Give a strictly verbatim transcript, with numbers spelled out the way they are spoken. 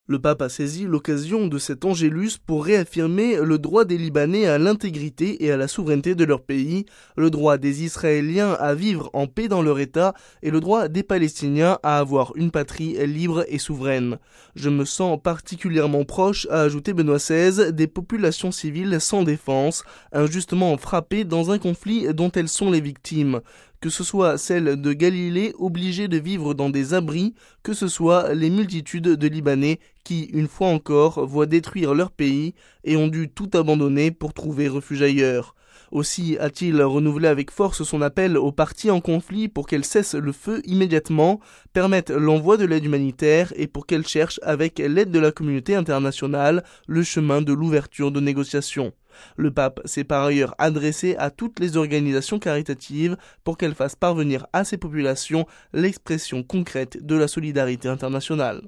Le pape a saisi l'occasion de cet Angélus pour réaffirmer le droit des Libanais à l'intégrité et à la souveraineté de leur pays, le droit des Israéliens à vivre en paix dans leur État et le droit des Palestiniens à avoir une patrie libre et souveraine. Je me sens particulièrement proche, a ajouté Benoît seize, des populations civiles sans défense, injustement frappées dans un conflit dont elles sont les victimes. Que ce soit celles de Galilée obligées de vivre dans des abris, que ce soit les multitudes de Libanais qui, une fois encore, voient détruire leur pays et ont dû tout abandonner pour trouver refuge ailleurs. Aussi a-t-il renouvelé avec force son appel aux parties en conflit pour qu'elles cessent le feu immédiatement, permettent l'envoi de l'aide humanitaire et pour qu'elles cherchent avec l'aide de la communauté internationale le chemin de l'ouverture de négociations. Le pape s'est par ailleurs adressé à toutes les organisations caritatives pour qu'elles fassent parvenir à ces populations l'expression concrète de la solidarité internationale.